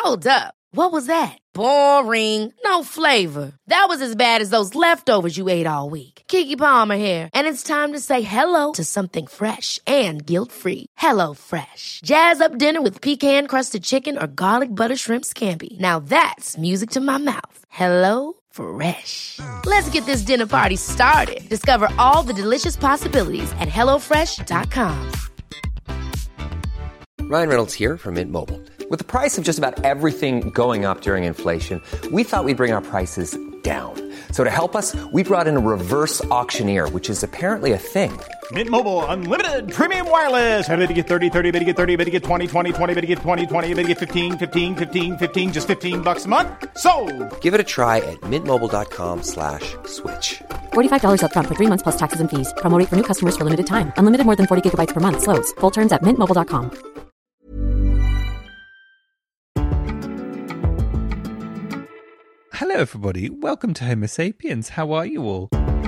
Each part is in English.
Hold up. What was that? Boring. No flavor. That was as bad as those leftovers you ate all week. Keke Palmer here, and it's time to say hello to something fresh and guilt-free. Hello Fresh. Jazz up dinner with pecan-crusted chicken or garlic butter shrimp scampi. Now that's music to my mouth. Hello Fresh. Let's get this dinner party started. Discover all the delicious possibilities at hellofresh.com. Ryan Reynolds here from Mint Mobile. With the price of just about everything going up during inflation, we thought we'd bring our prices down. So to help us, we brought in a reverse auctioneer, which is apparently a thing. Mint Mobile Unlimited Premium Wireless. How to get 30, 30, bit to get 30, bit to get 20, 20, 20, bit to get 20, 20, bit to get 15, 15, 15, 15, just $15 a month? Sold! Give it a try at mintmobile.com/switch. $45 up front for 3 months plus taxes and fees. Promo rate for new customers for limited time. Unlimited more than 40 gigabytes per month. Slows full terms at mintmobile.com. Hello everybody, welcome to Homo Sapiens. How are you all?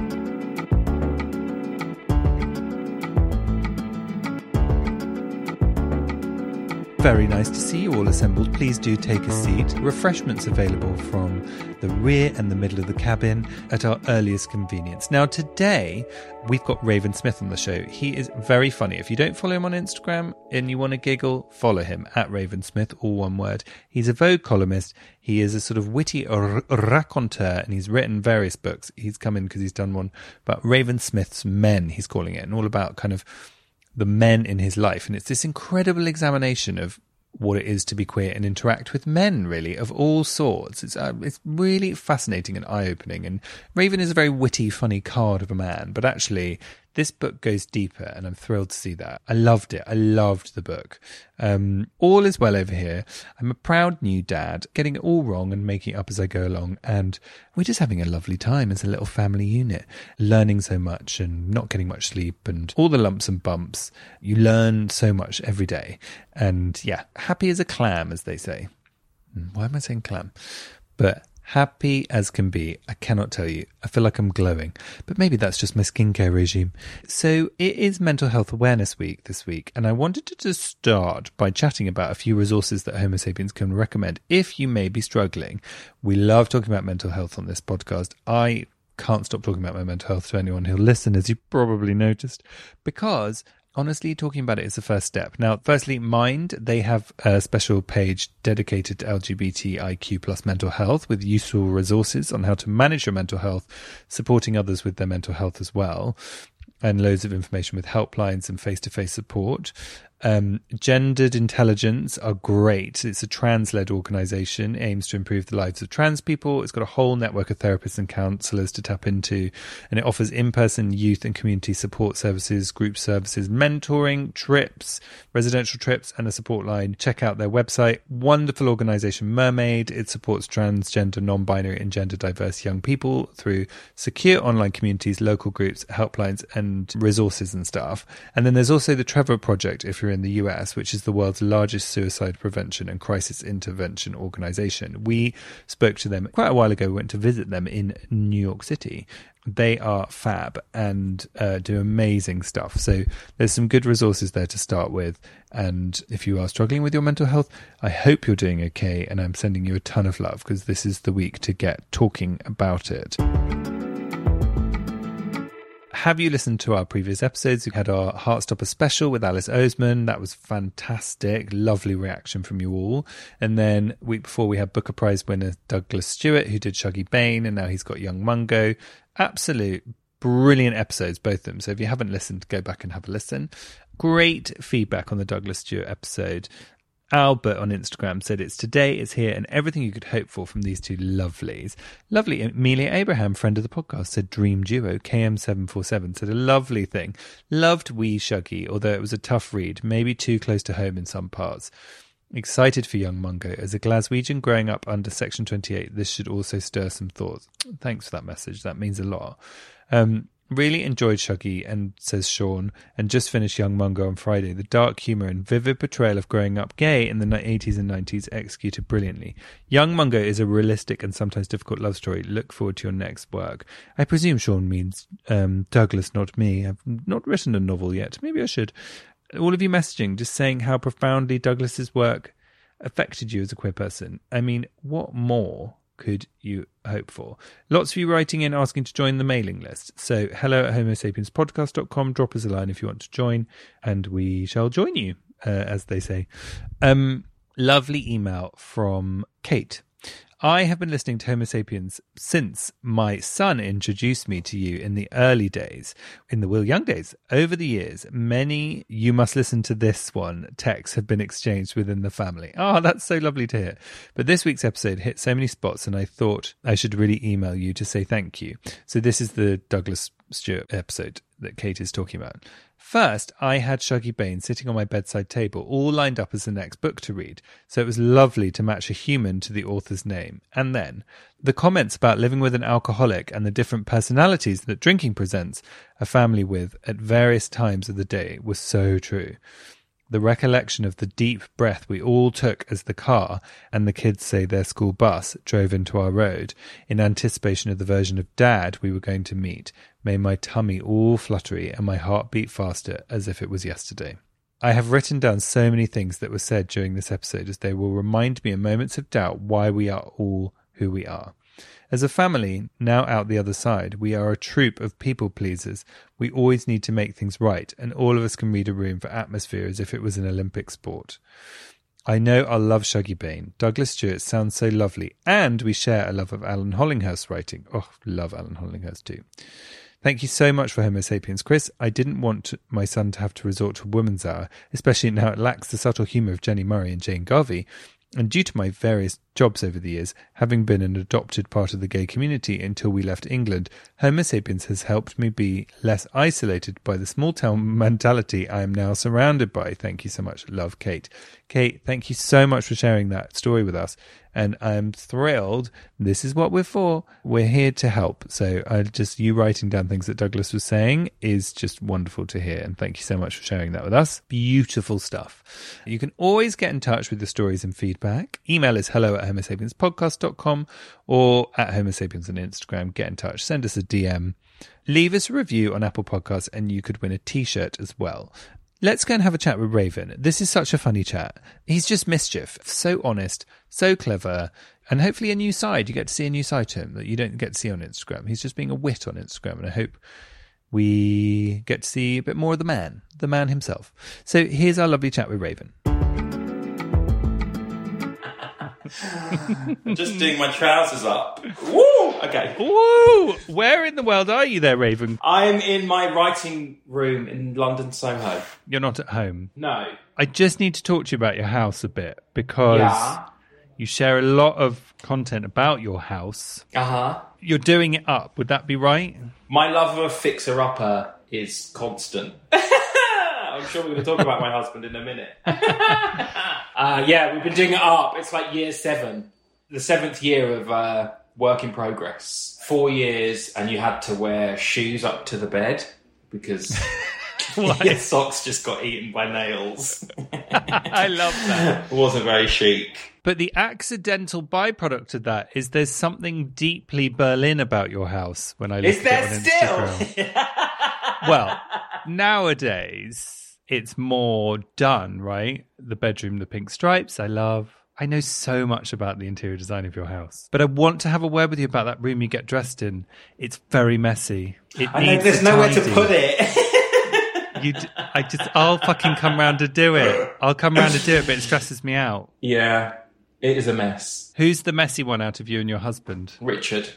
Very nice to see you all assembled. Please do take a seat. Refreshments available from the rear and the middle of the cabin at our earliest convenience. Now today, we've got Raven Smith on the show. He is very funny. If you don't follow him on Instagram and you want to giggle, follow him at Raven Smith, all one word. He's a Vogue columnist. He is a sort of witty raconteur, and he's written various books. He's come in because he's done one about Raven Smith's Men, he's calling it, and all about kind of the men in his life. And it's this incredible examination of what it is to be queer and interact with men, really, of all sorts. It's really fascinating and eye-opening. And Raven is a very witty, funny card of a man, but actually this book goes deeper, and I'm thrilled to see that. I loved it. I loved the book. All is well over here. I'm a proud new dad, getting it all wrong and making it up as I go along. And we're just having a lovely time as a little family unit, learning so much and not getting much sleep and all the lumps and bumps. You learn so much every day. And yeah, happy as a clam, as they say. Why am I saying clam? But happy as can be. I cannot tell you. I feel like I'm glowing. But maybe that's just my skincare regime. So it is Mental Health Awareness Week this week, and I wanted to just start by chatting about a few resources that Homo Sapiens can recommend if you may be struggling. We love talking about mental health on this podcast. I can't stop talking about my mental health to anyone who'll listen, as you probably noticed, because honestly, talking about it is the first step. Now, firstly, Mind, they have a special page dedicated to LGBTIQ plus mental health with useful resources on how to manage your mental health, supporting others with their mental health as well, and loads of information with helplines and face-to-face support. Gendered Intelligence are great. It's a trans-led organisation, aims to improve the lives of trans people. It's got a whole network of therapists and counsellors to tap into, and it offers in-person youth and community support services, group services, mentoring, trips, residential trips, and a support line. Check out their website. Wonderful organisation, Mermaid. It supports transgender, non-binary and gender diverse young people through secure online communities, local groups, helplines and resources and stuff. And then there's also the Trevor Project, if you're in the US, which is the world's largest suicide prevention and crisis intervention organisation. We spoke to them quite a while ago. We went to visit them in New York City. They are fab and do amazing stuff. So there's some good resources there to start with. And if you are struggling with your mental health, I hope you're doing okay. And I'm sending you a ton of love because this is the week to get talking about it. Have you listened to our previous episodes? We had our Heartstopper special with Alice Oseman. That was fantastic. Lovely reaction from you all. And then week before we had Booker Prize winner Douglas Stewart, who did Shuggie Bain, and now he's got Young Mungo. Absolute brilliant episodes, both of them. So if you haven't listened, go back and have a listen. Great feedback on the Douglas Stewart episode. Albert on Instagram said it's today, it's here, and everything you could hope for from these two lovelies. Lovely Amelia Abraham, friend of the podcast, said Dream Duo. KM747 said a lovely thing. Loved Wee Shuggie, although it was a tough read, maybe too close to home in some parts. Excited for Young Mungo. As a Glaswegian growing up under Section 28, this should also stir some thoughts. Thanks for that message. That means a lot. Really enjoyed Shuggie, and says Sean, and just finished Young Mungo on Friday. The dark humour and vivid portrayal of growing up gay in the 80s and 90s executed brilliantly. Young Mungo is a realistic and sometimes difficult love story. Look forward to your next work. I presume Sean means Douglas, not me. I've not written a novel yet. Maybe I should. All of you messaging, just saying how profoundly Douglas's work affected you as a queer person. I mean, what more could you hope for? Lots of you writing in asking to join the mailing list. So hello@homosapienspodcast.com. Drop us a line if you want to join, and we shall join you, as they say. Lovely email from Kate. I have been listening to Homo Sapiens since my son introduced me to you in the early days, in the Will Young days. Over the years, many "you must listen to this one" texts have been exchanged within the family. Oh, that's so lovely to hear. But this week's episode hit so many spots, and I thought I should really email you to say thank you. So this is the Douglas Stewart episode that Kate is talking about. First, I had Shuggie Bain sitting on my bedside table, all lined up as the next book to read, so it was lovely to match a human to the author's name. And then, the comments about living with an alcoholic and the different personalities that drinking presents a family with at various times of the day was so true. The recollection of the deep breath we all took as the car and the kids say their school bus drove into our road in anticipation of the version of Dad we were going to meet made my tummy all fluttery and my heart beat faster as if it was yesterday. I have written down so many things that were said during this episode as they will remind me in moments of doubt why we are all who we are. As a family, now out the other side, we are a troupe of people pleasers. We always need to make things right, and all of us can read a room for atmosphere as if it was an Olympic sport. I know I'll love Shuggie Bain. Douglas Stewart sounds so lovely, and we share a love of Alan Hollinghouse writing. Oh, love Alan Hollinghouse too. Thank you so much for Homo Sapiens, Chris. I didn't want my son to have to resort to Woman's Hour, especially now it lacks the subtle humour of Jenny Murray and Jane Garvey. And due to my various jobs over the years, having been an adopted part of the gay community until we left England, Homo Sapiens has helped me be less isolated by the small town mentality I am now surrounded by. Thank you so much. Love, Kate. Kate, thank you so much for sharing that story with us. And I'm thrilled. This is what we're for. We're here to help. So you writing down things that Douglas was saying is just wonderful to hear. And thank you so much for sharing that with us. Beautiful stuff. You can always get in touch with the stories and feedback. Email is hello@homosapienspodcast.com or at homosapiens on Instagram. Get in touch. Send us a DM. Leave us a review on Apple Podcasts and you could win a t-shirt as well. Let's go and have a chat with Raven. This is such a funny chat. He's just mischief. So honest, so clever, and hopefully a new side. You get to see a new side to him that you don't get to see on Instagram. He's just being a wit on Instagram, and I hope we get to see a bit more of the man himself. So here's our lovely chat with Raven. I'm just doing my trousers up. Woo! Okay. Woo! Where in the world are you there, Raven? I'm in my writing room in London, Soho. You're not at home? No. I just need to talk to you about your house a bit because you share a lot of content about your house. Uh-huh. You're doing it up. Would that be right? My love of a fixer-upper is constant. I'm sure we're going to talk about my husband in a minute. We've been doing it up. It's like year 7. The 7th year of work in progress. 4 years, and you had to wear shoes up to the bed because your socks just got eaten by nails. I love that. It wasn't very chic. But the accidental byproduct of that is there's something deeply Berlin about your house when I look at it on Instagram. Well, nowadays it's more done, right? The bedroom, the pink stripes, I love. I know so much about the interior design of your house. But I want to have a word with you about that room you get dressed in. It's very messy. There's nowhere to put it. I'll fucking come round to do it. But it stresses me out. Yeah, it is a mess. Who's the messy one out of you and your husband? Richard.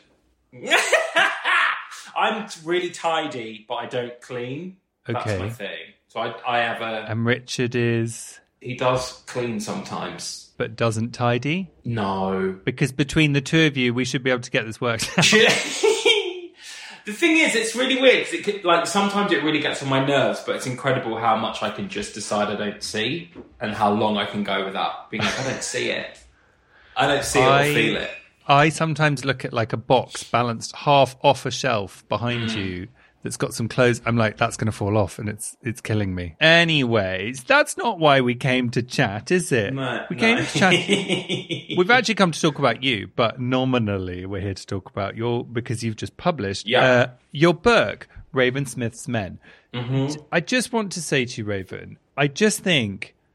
I'm really tidy, but I don't clean. Okay. That's my thing. So I have a... And Richard is... He does clean sometimes. But doesn't tidy? No. Because between the two of you, we should be able to get this worked out. The thing is, it's really weird. Sometimes it really gets on my nerves, but it's incredible how much I can just decide I don't see and how long I can go without being like, I don't see it. I don't see it or feel it. I sometimes look at like a box balanced half off a shelf behind you that's got some clothes. I'm like, that's going to fall off and it's killing me. Anyways, that's not why we came to chat, is it? We came to chat. We've actually come to talk about you, but nominally we're here to talk about because you've just published your book, Raven Smith's Men. Mm-hmm. I just want to say to you, Raven, I just think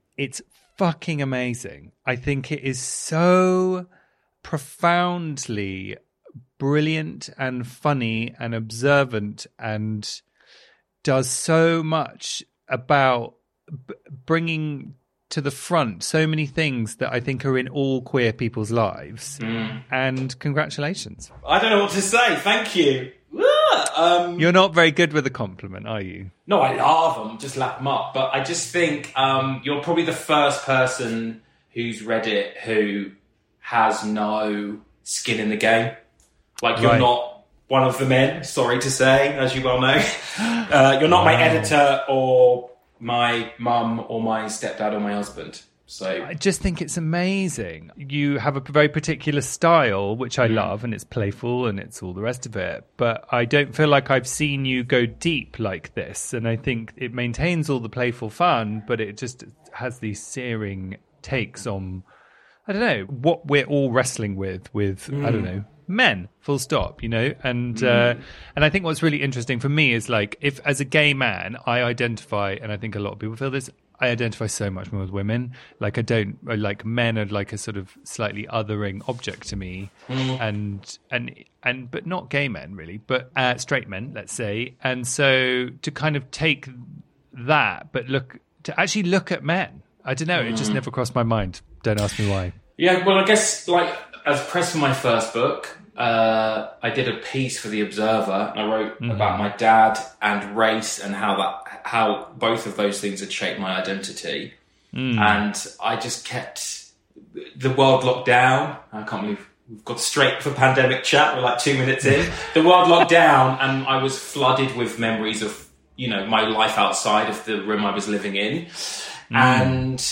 it's fucking amazing. I think it is so profoundly brilliant and funny and observant and does so much about bringing to the front so many things that I think are in all queer people's lives. And congratulations. I don't know what to say. Thank you. You're not very good with a compliment, are you? No, I love them. Just lap them up. But I just think you're probably the first person who's read it who has no skin in the game. Like, you're not one of the men, sorry to say, as you well know. You're not my editor or my mum or my stepdad or my husband. So I just think it's amazing. You have a very particular style, which I love, and it's playful and it's all the rest of it. But I don't feel like I've seen you go deep like this. And I think it maintains all the playful fun, but it just has these searing takes on, I don't know, what we're all wrestling with, I don't know, men, full stop, you know? And I think what's really interesting for me is, like, if as a gay man, I identify, and I think a lot of people feel this, I identify so much more with women. Like, like men are like a sort of slightly othering object to me, and but not gay men really, but straight men, let's say. And so to kind of take that, but actually look at men, I don't know, it just never crossed my mind. Don't ask me why. Yeah, well, I guess, like, as press for my first book, I did a piece for The Observer, and I wrote about my dad and race and how both of those things had shaped my identity. And I just kept the world locked down. I can't believe we've got straight for pandemic chat. We're like 2 minutes in. The world locked down, and I was flooded with memories of, you know, my life outside of the room I was living in. And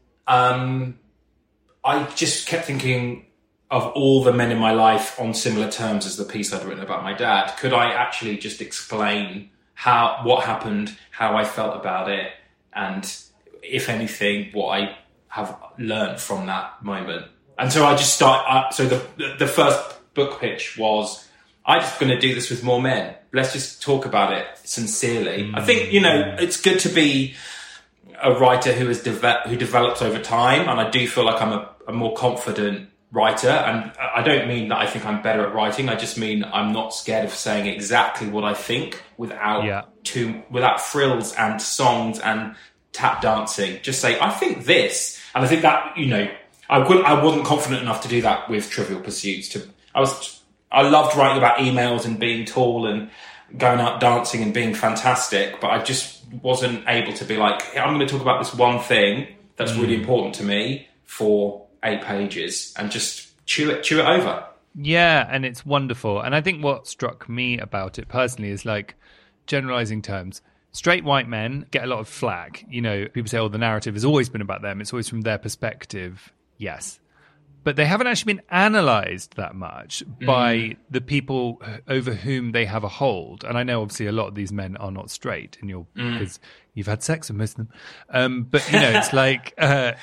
I just kept thinking of all the men in my life on similar terms as the piece I'd written about my dad. Could I actually just explain what happened, how I felt about it, and, if anything, what I have learned from that moment? And so I just so the first book pitch was, I'm just going to do this with more men. Let's just talk about it sincerely. I think, you know, it's good to be a writer who develops over time, and I do feel like I'm a more confident writer, and I don't mean that I think I'm better at writing. I just mean I'm not scared of saying exactly what I think without frills and songs and tap dancing. Just say, I think this, and I think that, you know, I wasn't confident enough to do that with Trivial Pursuits. I loved writing about emails and being tall and going out dancing and being fantastic, but I just wasn't able to be like, hey, I'm going to talk about this one thing that's really important to me for 8 pages and just chew it over. Yeah, and it's wonderful. And I think what struck me about it personally is, like, generalizing terms. Straight white men get a lot of flack. You know, people say, oh, the narrative has always been about them. It's always from their perspective. Yes. But they haven't actually been analysed that much by the people over whom they have a hold. And I know, obviously, a lot of these men are not straight, and because you've had sex with most of them. But, you know, it's like...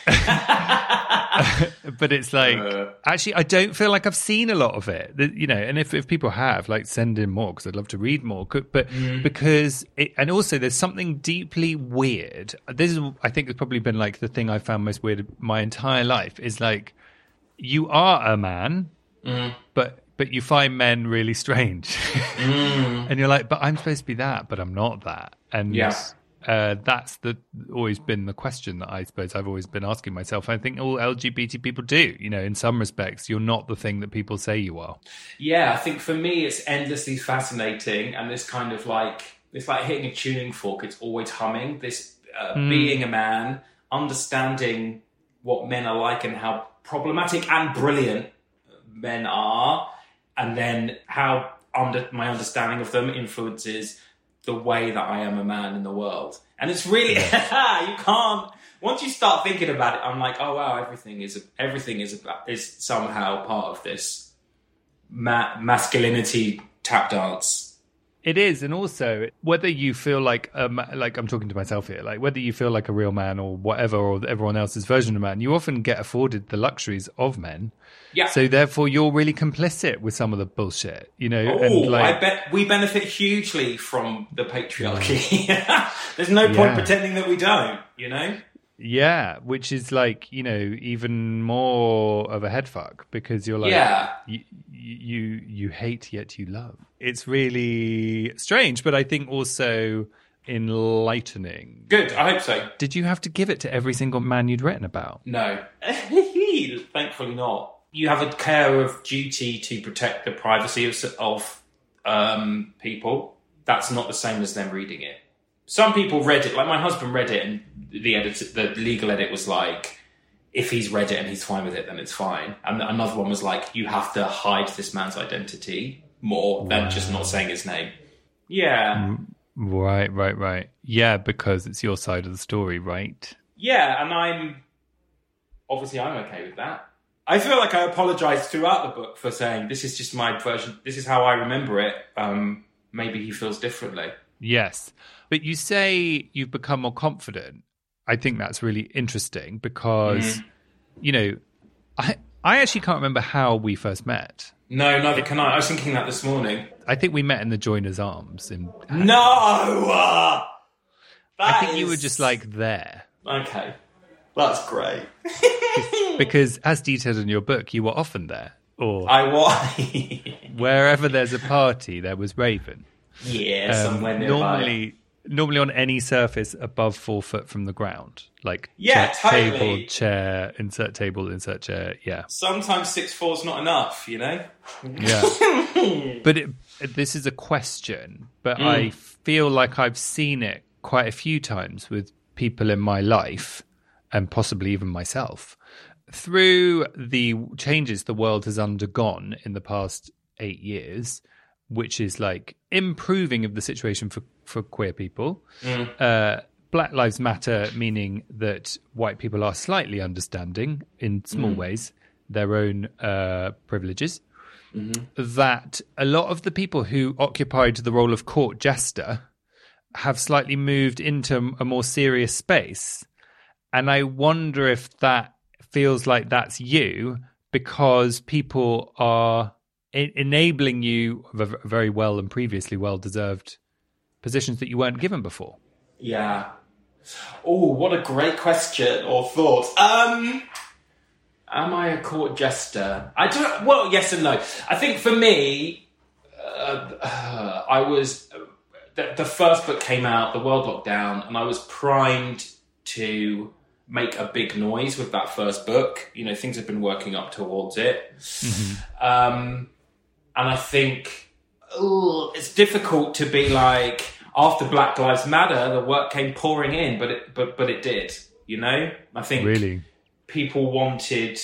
but it's like, actually, I don't feel like I've seen a lot of it, you know, and if people have, like, send in more, because I'd love to read more. But because, and also there's something deeply weird. This is, I think, has probably been, like, the thing I found most weird my entire life, is, like, you are a man, but you find men really strange. And you're like, but I'm supposed to be that, but I'm not that. And that's always been the question that I suppose I've always been asking myself. I think all LGBT people do, you know, in some respects, you're not the thing that people say you are. Yeah, I think for me, it's endlessly fascinating. And this kind of like, it's like hitting a tuning fork. It's always humming. This being a man, understanding what men are like and how problematic and brilliant men are, and then how my understanding of them influences the way that I am a man in the world. And it's really, you can't, once you start thinking about it, I'm like, oh wow, everything is somehow part of this masculinity tap dance. It is. And also, whether you feel like I'm talking to myself here, like whether you feel like a real man or whatever, or everyone else's version of man, you often get afforded the luxuries of men. Yeah. So therefore, you're really complicit with some of the bullshit, you know. Oh, I bet we benefit hugely from the patriarchy. There's no point pretending that we don't, you know. Yeah, which is like, you know, even more of a headfuck because you're like, you hate yet you love. It's really strange, but I think also enlightening. Good, I hope so. Did you have to give it to every single man you'd written about? No. Thankfully not. You have a care of duty to protect the privacy of people. That's not the same as them reading it. Some people read it, like my husband read it, and the legal edit was like, if he's read it and he's fine with it, then it's fine. And another one was like, you have to hide this man's identity more than just not saying his name. Yeah. Right. Yeah, because it's your side of the story, right? Yeah, and I'm okay with that. I feel like I apologise throughout the book for saying, this is just my version, this is how I remember it. Maybe he feels differently. Yes. But you say you've become more confident. I think that's really interesting because, you know, I actually can't remember how we first met. No, neither can I. I was thinking that this morning. I think we met in the Joiner's Arms. No! I think you were just like there. Okay. That's great. Because as detailed in your book, you were often there. Or I was. Wherever there's a party, there was Raven. Yeah, somewhere nearby. Normally on any surface above 4 foot from the ground. Like totally. Table, chair, insert table, insert chair, yeah. Sometimes 6'4" is not enough, you know? Yeah. But this is a question, but I feel like I've seen it quite a few times with people in my life, and possibly even myself, through the changes the world has undergone in the past 8 years, which is like improving of the situation for queer people. Black Lives Matter, meaning that white people are slightly understanding in small ways their own privileges. That a lot of the people who occupied the role of court jester have slightly moved into a more serious space. And I wonder if that feels like that's you because people are enabling you very well and previously well-deserved positions that you weren't given before. Yeah. Oh, what a great question or thought. Am I a court jester? I don't. Well, yes and no. I think for me, I was. The first book came out, the world locked down, and I was primed to make a big noise with that first book. You know, things have been working up towards it. And I think it's difficult to be like, after Black Lives Matter, the work came pouring in, but it did, you know? I think really people wanted,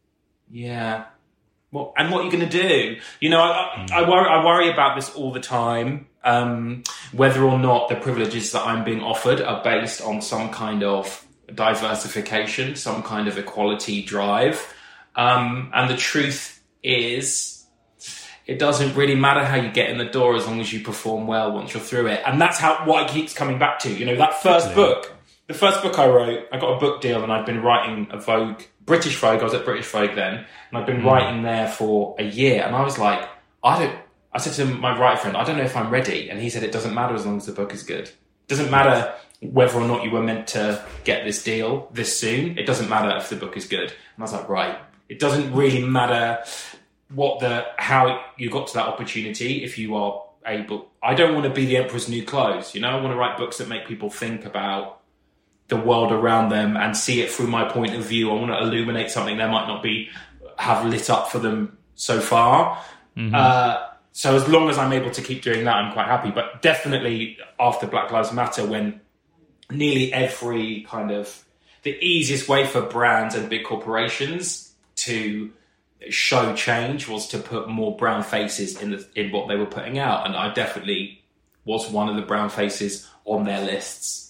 well, and what are you going to do? You know, I worry about this all the time, whether or not the privileges that I'm being offered are based on some kind of diversification, some kind of equality drive. And the truth is, it doesn't really matter how you get in the door as long as you perform well once you're through it. And that's what it keeps coming back to. You know, that first book, the first book I wrote, I got a book deal and I'd been writing a British Vogue. I was at British Vogue then. And I'd been writing there for a year. And I was like, I said to my writer friend, I don't know if I'm ready. And he said, it doesn't matter as long as the book is good. It doesn't matter whether or not you were meant to get this deal this soon. It doesn't matter if the book is good. And I was like, right. It doesn't really matter how you got to that opportunity if you are able. I don't want to be the emperor's new clothes, you know. I want to write books that make people think about the world around them and see it through my point of view. I want to illuminate something they might not have lit up for them so far. So as long as I'm able to keep doing that, I'm quite happy. But definitely after Black Lives Matter, when nearly every kind of the easiest way for brands and big corporations to show change was to put more brown faces in what they were putting out, and I definitely was one of the brown faces on their lists.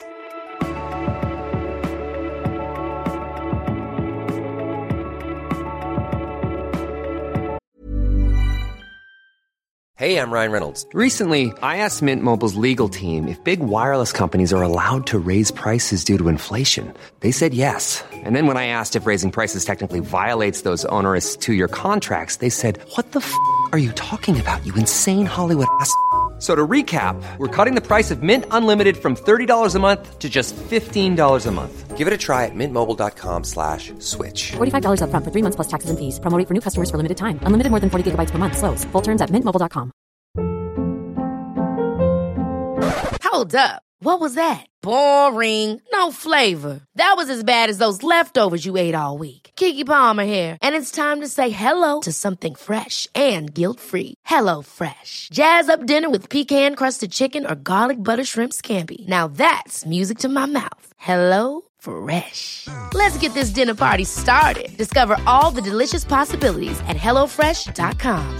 Hey, I'm Ryan Reynolds. Recently, I asked Mint Mobile's legal team if big wireless companies are allowed to raise prices due to inflation. They said yes. And then when I asked if raising prices technically violates those onerous 2-year contracts, they said, "What the f*** are you talking about, you insane Hollywood ass f- So to recap, we're cutting the price of Mint Unlimited from $30 a month to just $15 a month. Give it a try at mintmobile.com/switch. $45 up front for 3 months plus taxes and fees. Promo rate for new customers for limited time. Unlimited more than 40 gigabytes per month. Slows full terms at mintmobile.com. Hold up. What was that? Boring. No flavor. That was as bad as those leftovers you ate all week. Keke Palmer here, and it's time to say hello to something fresh and guilt-free. Hello Fresh. Jazz up dinner with pecan-crusted chicken or garlic butter shrimp scampi. Now that's music to my mouth. Hello Fresh. Let's get this dinner party started. Discover all the delicious possibilities at hellofresh.com.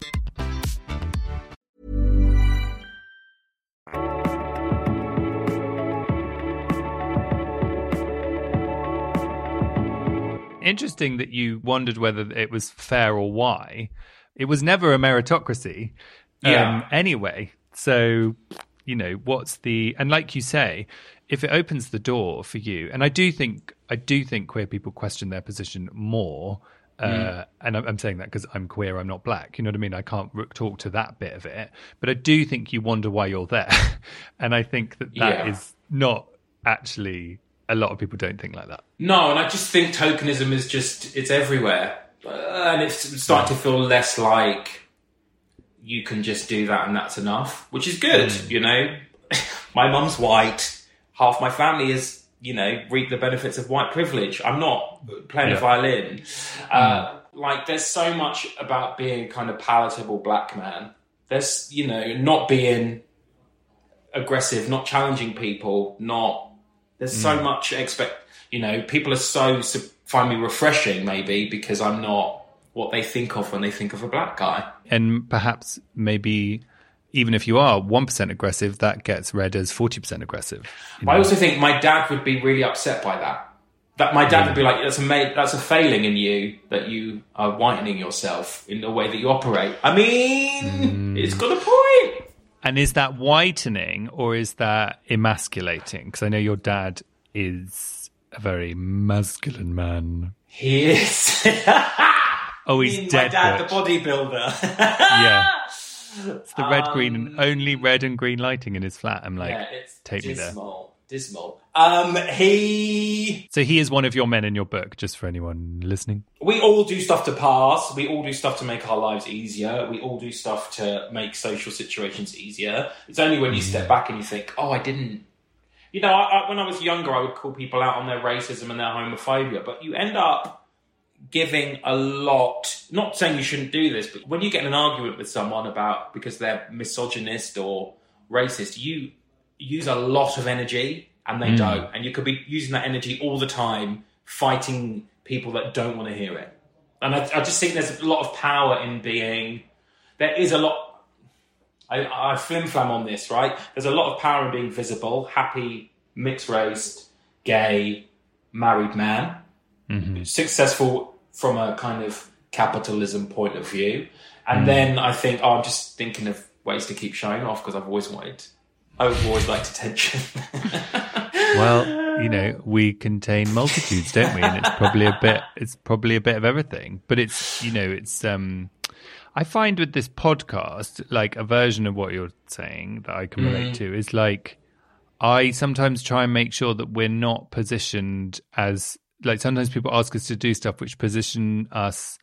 Interesting that you wondered whether it was fair or why. It was never a meritocracy anyway. So, you know, and like you say, if it opens the door for you, and I do think queer people question their position more, and I'm saying that because I'm queer, I'm not black, you know what I mean? I can't talk to that bit of it, but I do think you wonder why you're there. And I think that is not actually... A lot of people don't think like that. No, and I just think tokenism is it's everywhere. And it's starting to feel less like you can just do that and that's enough, which is good, you know. My mum's white. Half my family is, you know, reap the benefits of white privilege. I'm not playing a violin. Like, there's so much about being a kind of palatable black man. There's, you know, not being aggressive, not challenging people, There's so much you know, people are find me refreshing maybe because I'm not what they think of when they think of a black guy. And perhaps maybe even if you are 1% aggressive, that gets read as 40% aggressive. I also think my dad would be really upset by that. That my dad would be like, that's a failing in you that you are whitening yourself in the way that you operate. I mean, it's got a point. And is that whitening or is that emasculating? Because I know your dad is a very masculine man. He is. Oh, he's dead. My dad, the bodybuilder. Yeah. It's the only red and green lighting in his flat. I'm like, it's take dismal, me there. Dismal. So he is one of your men in your book, just for anyone listening. We all do stuff to pass. We all do stuff to make our lives easier. We all do stuff to make social situations easier. It's only when you step back and you think, oh, I didn't... You know, when I was younger, I would call people out on their racism and their homophobia, but you end up giving a lot... Not saying you shouldn't do this, but when you get in an argument with someone because they're misogynist or racist, you use a lot of energy and they don't. And you could be using that energy all the time, fighting people that don't want to hear it. And I just think there's a lot of power in being... There is a lot... I flim-flam on this, right? There's a lot of power in being visible, happy, mixed-raced, gay, married man, successful from a kind of capitalism point of view. And then I think, I'm just thinking of ways to keep showing off because I've always liked attention. Well, you know, we contain multitudes, don't we? And it's probably a bit of everything. But it's, you know, it's I find with this podcast, like a version of what you're saying that I can relate to is like, I sometimes try and make sure that we're not positioned as, like, sometimes people ask us to do stuff which position us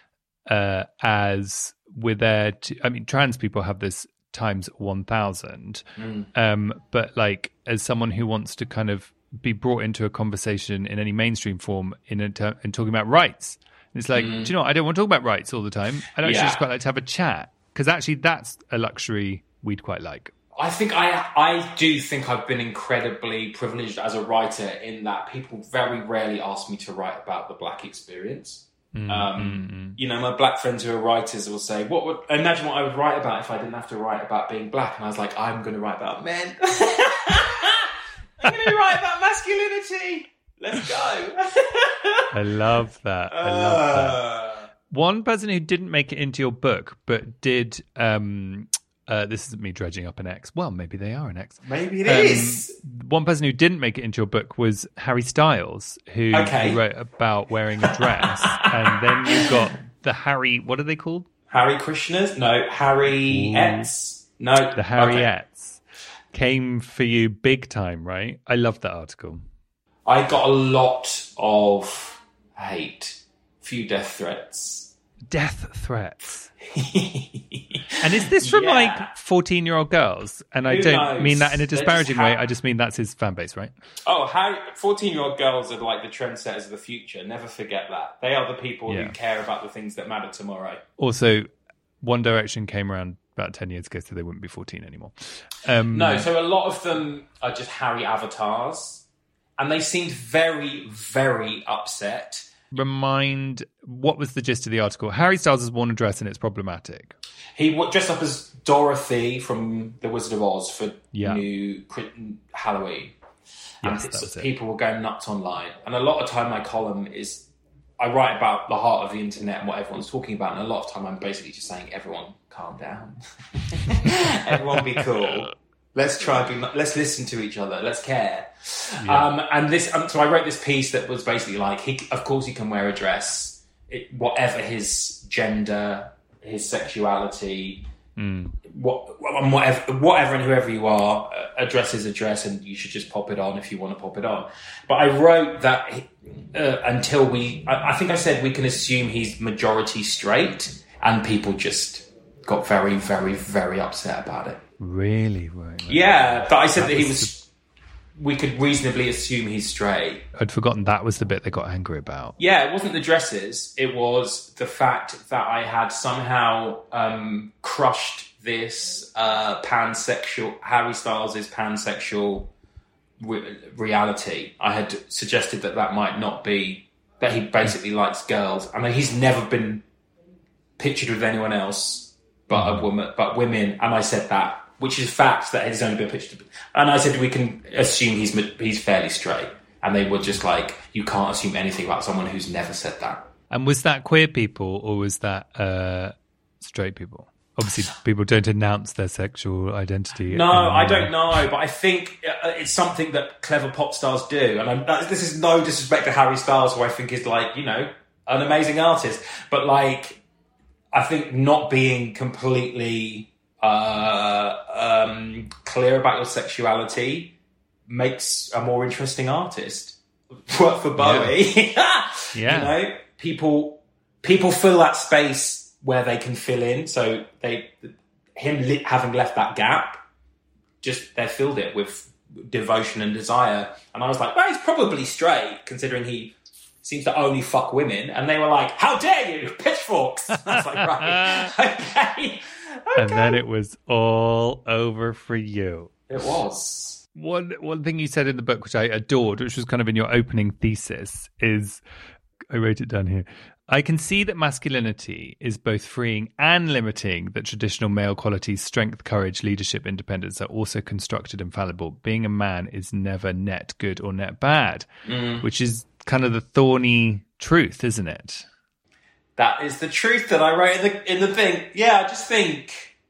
as we're there to, I mean, trans people have this times 1,000. But like, as someone who wants to kind of be brought into a conversation in any mainstream form in talking about rights, and it's like, do you know what? I don't want to talk about rights all the time. I'd actually just quite like to have a chat, because actually that's a luxury we'd quite like. I think I do think I've been incredibly privileged as a writer in that people very rarely ask me to write about the black experience. You know, my black friends who are writers will say, imagine what I would write about if I didn't have to write about being black. And I was like, I'm going to write about men. I'm going to write about masculinity. Let's go. I love that. One person who didn't make it into your book, but did... this isn't me dredging up an ex. Well, maybe they are an ex. Maybe it is. One person who didn't make it into your book was Harry Styles, who wrote about wearing a dress. And then you've got the Harry... What are they called? Harry Krishnas? No, Harry Ets. No. The Harriettes came for you big time, right? I love that article. I got a lot of hate. Few death threats. Death threats. And is this from like 14-year-old girls? And I don't mean that in a disparaging way. I just mean that's his fan base, right? Oh, 14-year-old girls are like the trendsetters of the future. Never forget that. They are the people who care about the things that matter tomorrow. Also, One Direction came around about 10 years ago, so they wouldn't be 14 anymore. No, so a lot of them are just Harry avatars. And they seemed very, very upset. What was the gist of the article? Harry Styles has worn a dress and it's problematic. He dressed up as Dorothy from The Wizard of Oz for new Halloween. Yes, and people were going nuts online. And a lot of time my column is, I write about the heart of the internet and what everyone's talking about. And a lot of time I'm basically just saying, everyone calm down. Everyone be cool. Let's listen to each other. Let's care. Yeah. So I wrote this piece that was basically like, of course he can wear a dress, whatever his gender, his sexuality, whatever and whoever you are, a dress is a dress and you should just pop it on if you want to pop it on. But I wrote that I think I said we can assume he's majority straight, and people just got very, very, very upset about it. Really? Right. Yeah, but I said that we could reasonably assume he's straight. I'd forgotten that was the bit they got angry about. Yeah, it wasn't the dresses. It was the fact that I had somehow crushed this pansexual, Harry Styles' pansexual reality. I had suggested that might not be, that he basically likes girls. I mean, he's never been pictured with anyone else but women. And I said that, which is fact, that he's only been pictured. And I said we can assume he's fairly straight. And they were just like, you can't assume anything about someone who's never said that. And was that queer people or was that straight people? Obviously, people don't announce their sexual identity. No, I don't know, but I think it's something that clever pop stars do. And this is no disrespect to Harry Styles, who I think is like, an amazing artist. But like, I think not being completely clear about your sexuality makes a more interesting artist. Work for Bowie. Yeah. People fill that space where they can fill in. So having left that gap, they filled it with devotion and desire. And I was like, well, he's probably straight, considering he seems to only fuck women. And they were like, how dare you, pitchforks. I was like, right, okay. And then it was all over for you. It was. One thing you said in the book, which I adored, which was kind of in your opening thesis, is, I wrote it down here, I can see that masculinity is both freeing and limiting, that traditional male qualities, strength, courage, leadership, independence, are also constructed and fallible. Being a man is never net good or net bad, which is kind of the thorny truth, isn't it? That is the truth that I wrote in the thing. Yeah, I just think,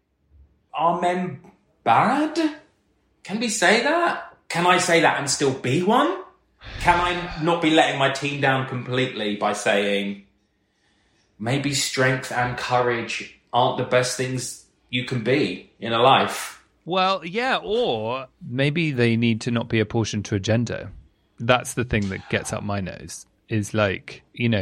are men bad? Can we say that? Can I say that and still be one? Can I not be letting my team down completely by saying maybe strength and courage aren't the best things you can be in a life? Well, yeah, or maybe they need to not be apportioned to a gender. That's the thing that gets up my nose, is like,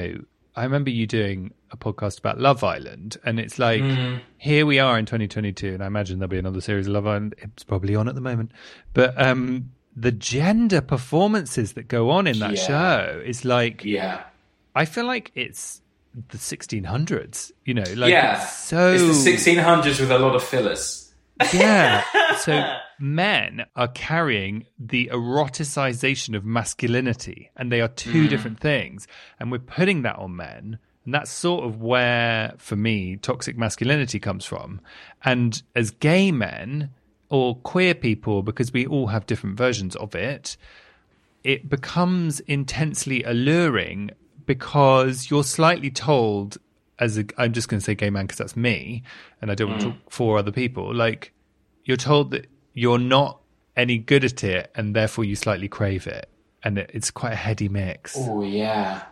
I remember you doing a podcast about Love Island, and it's like, here we are in 2022, and I imagine there'll be another series of Love Island. It's probably on at the moment. But the gender performances that go on in that show is like, I feel like it's the 1600s, it's so... It's the 1600s with a lot of fillers. Yeah. So men are carrying the eroticization of masculinity, and they are two different things. And we're putting that on men. And that's sort of where, for me, toxic masculinity comes from. And as gay men or queer people, because we all have different versions of it, it becomes intensely alluring because you're slightly told, I'm just going to say gay man because that's me, and I don't want to talk for other people, like, you're told that you're not any good at it, and therefore you slightly crave it. And it's quite a heady mix. Oh, yeah.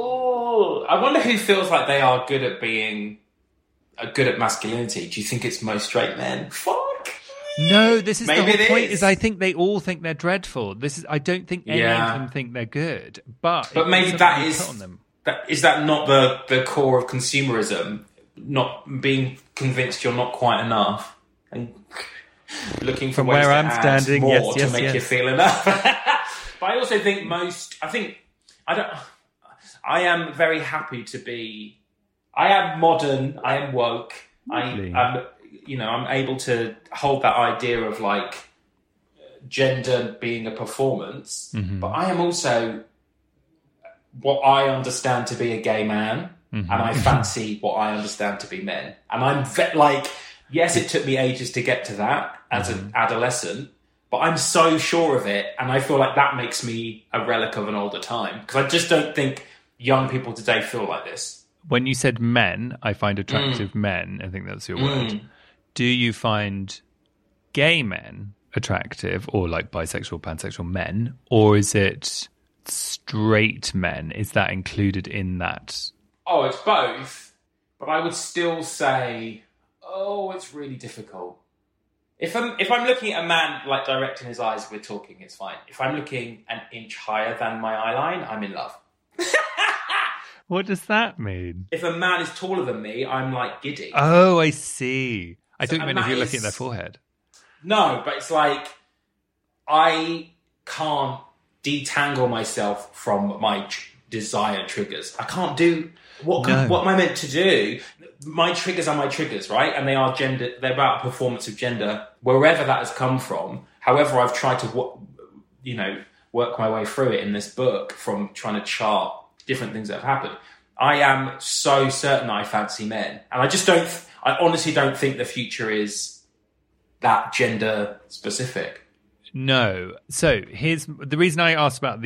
Oh, I wonder who feels like they are good at being good at masculinity. Do you think it's most straight men? Fuck. No, this is the Maybe whole it point. is. Is I think they all think they're dreadful. I don't think any of them think they're good. But maybe that is on them. Is that not the core of consumerism? Not being convinced you're not quite enough and looking for From ways where to I'm add standing, more yes, to make you feel enough. But I also think I am very happy to be. I am modern. I am woke. Lovely. I'm able to hold that idea of like gender being a performance, but I am also what I understand to be a gay man, and I fancy what I understand to be men. And I'm yes, it took me ages to get to that as an adolescent, but I'm so sure of it, and I feel like that makes me a relic of an older time, because I just don't think young people today feel like this. When you said men, I find attractive men, I think that's your word. Do you find gay men attractive, or like bisexual, pansexual men, or is it straight men? Is that included in that? Oh, it's both, but I would still say, it's really difficult. If I'm looking at a man like direct in his eyes, we're talking, it's fine. If I'm looking an inch higher than my eye line, I'm in love. What does that mean? If a man is taller than me, I'm like giddy. Oh, I see. I So don't mean if you're looking at their forehead. No, but it's like I can't detangle myself from my desire triggers. I can't do what am I meant to do? My triggers are my triggers, right? And they are gender. They're about performance of gender, wherever that has come from. However, I've tried to, work my way through it in this book, from trying to chart different things that have happened. I am so certain I fancy men, and I honestly don't think the future is that gender specific. No. So here's the reason I asked about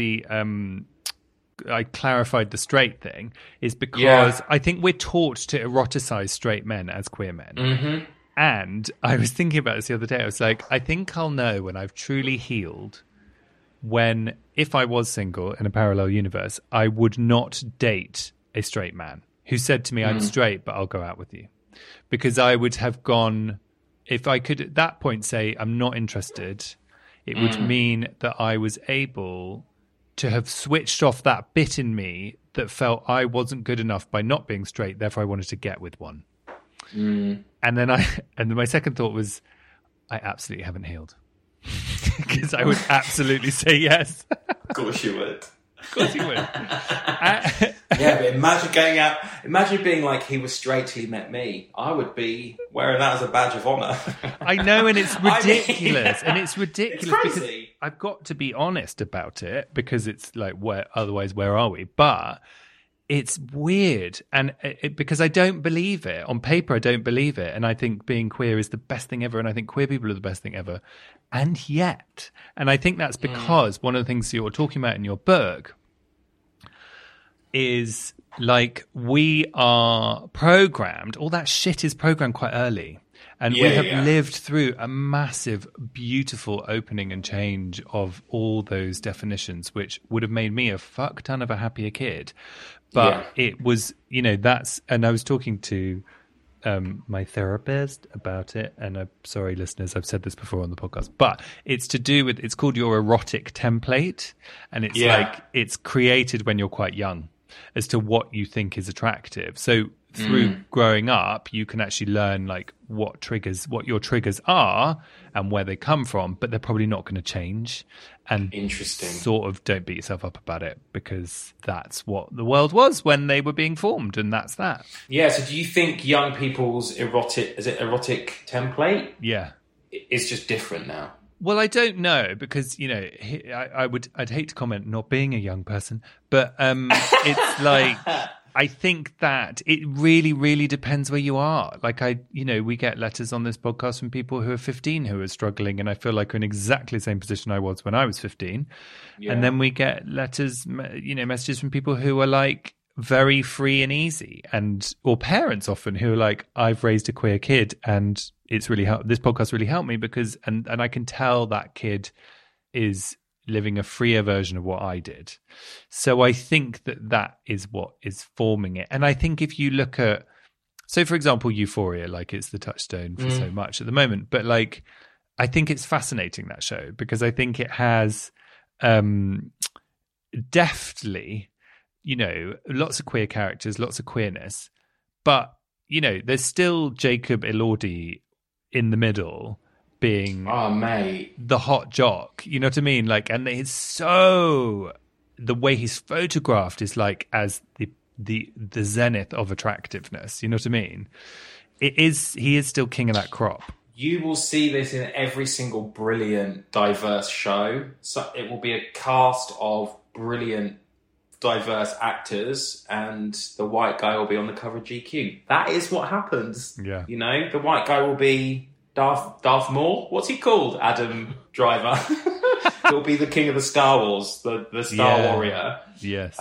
I clarified the straight thing is because I think we're taught to eroticize straight men as queer men. Mm-hmm. And I was thinking about this the other day. I was like, I think I'll know when I've truly healed when, if I was single in a parallel universe, I would not date a straight man who said to me, I'm straight, but I'll go out with you. Because I would have gone, if I could at that point say, I'm not interested, it would mean that I was able to have switched off that bit in me that felt I wasn't good enough by not being straight, therefore I wanted to get with one. And then my second thought was, I absolutely haven't healed. Because I would absolutely say yes. Of course you would. Of course you would. Yeah, but imagine being like, he was straight till he met me. I would be wearing that as a badge of honour. I know, and it's ridiculous. It's It's crazy. Because I've got to be honest about it, because it's like, otherwise where are we? But it's weird, and because I don't believe it. On paper, I don't believe it. And I think being queer is the best thing ever, and I think queer people are the best thing ever. And yet, and I think that's because one of the things you're talking about in your book is like, we are programmed, all that shit is programmed quite early. And we have lived through a massive, beautiful opening and change of all those definitions, which would have made me a fuck ton of a happier kid. But it was, and I was talking to my therapist about it, and I'm sorry, listeners, I've said this before on the podcast, but it's to do with, it's called your erotic template, and it's like, it's created when you're quite young as to what you think is attractive. So through growing up, you can actually learn like what your triggers are and where they come from, but they're probably not going to change. And interesting. Sort of don't beat yourself up about it, because that's what the world was when they were being formed, and that's that. Yeah. So do you think young people's erotic template? Yeah. Is just different now? Well, I don't know, because I'd hate to comment, not being a young person, but it's like, I think that it really, really depends where you are. Like we get letters on this podcast from people who are 15 who are struggling, and I feel like we're in exactly the same position I was when I was 15. Yeah. And then we get letters, messages from people who are like very free and easy, or parents often who are like, I've raised a queer kid, and it's really this podcast really helped me because, and I can tell that kid is living a freer version of what I did. So I think that is what is forming it. And I think if you look at, so for example, Euphoria, like it's the touchstone for so much at the moment, but like I think it's fascinating, that show, because I think it has deftly, lots of queer characters, lots of queerness, but, there's still Jacob Elordi in the middle being the hot jock. You know what I mean? Like, and it's so, the way he's photographed is like as the zenith of attractiveness. You know what I mean? He is still king of that crop. You will see this in every single brilliant, diverse show. So it will be a cast of brilliant, diverse actors, and the white guy will be on the cover of GQ. That is what happens. Yeah. The white guy will be Darth Maul. What's he called? Adam Driver. He'll be the king of the Star Wars, the Star Warrior. Yes.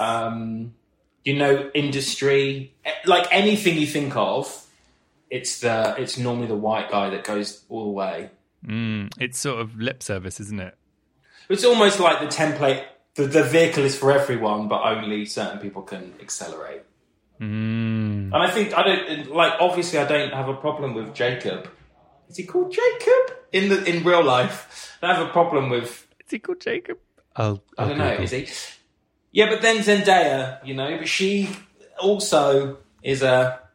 Industry, like anything you think of, it's normally the white guy that goes all the way. It's sort of lip service, isn't it? It's almost like the template. The vehicle is for everyone, but only certain people can accelerate. And I think obviously I don't have a problem with Jacob. Is he called Jacob in real life? I don't have a problem with. Is he called Jacob? I don't know. Is he? Yeah, but then Zendaya, but she also is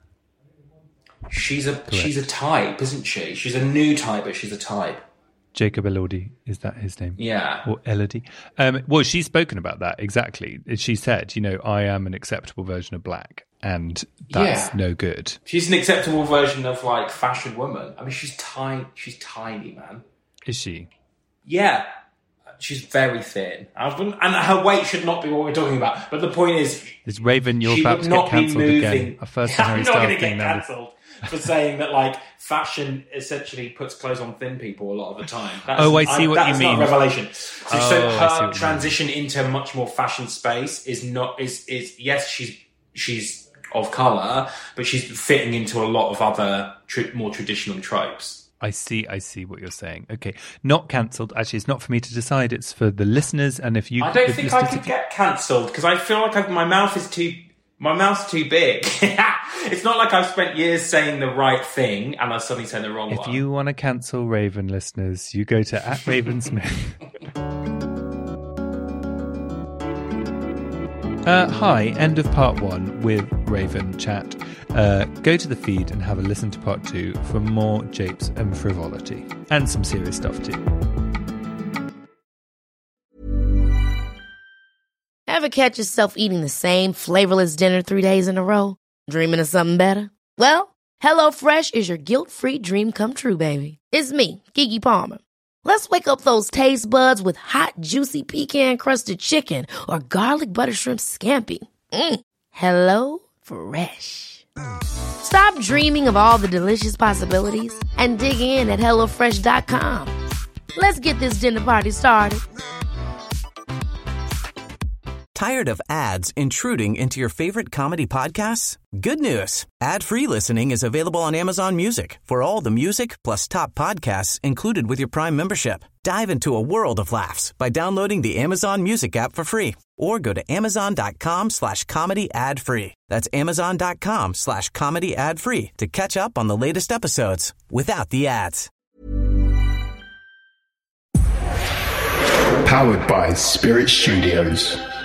she's a type, isn't she? She's a new type, but she's a type. Jacob Elordi, is that his name? Yeah. Or Elodie? Well, she's spoken about that, exactly. She said, I am an acceptable version of black, and that's no good. She's an acceptable version of, like, fashion woman. I mean, she's tiny, man. Is she? Yeah. She's very thin. And her weight should not be what we're talking about. But the point is... Is Raven, you're about to get cancelled again. A first Harry Styles thing. I'm not going to get cancelled for saying that, like, fashion essentially puts clothes on thin people a lot of the time. I see what you mean. That's not a revelation. So her transition into a much more fashion space is yes, she's of colour, but she's fitting into a lot of other more traditional tropes. I see what you're saying. Okay, not cancelled. Actually, it's not for me to decide. It's for the listeners. And if you, I don't think I could get cancelled because I feel like my mouth's too big. It's not like I've spent years saying the right thing and I suddenly say the wrong one. If you want to cancel Raven, listeners, you go to @RavenSmith. Hi, end of part 1 with Raven chat. Go to the feed and have a listen to part 2 for more japes and frivolity. And some serious stuff too. Ever catch yourself eating the same flavorless dinner 3 days in a row? Dreaming of something better? Well, HelloFresh is your guilt-free dream come true, baby. It's me, Keke Palmer. Let's wake up those taste buds with hot, juicy pecan-crusted chicken or garlic butter shrimp scampi. HelloFresh. Stop dreaming of all the delicious possibilities and dig in at HelloFresh.com. Let's get this dinner party started. Tired of ads intruding into your favorite comedy podcasts? Good news. Ad-free listening is available on Amazon Music for all the music plus top podcasts included with your Prime membership. Dive into a world of laughs by downloading the Amazon Music app for free or go to amazon.com/comedy ad-free. That's amazon.com/comedy ad-free to catch up on the latest episodes without the ads. Powered by Spirit Studios.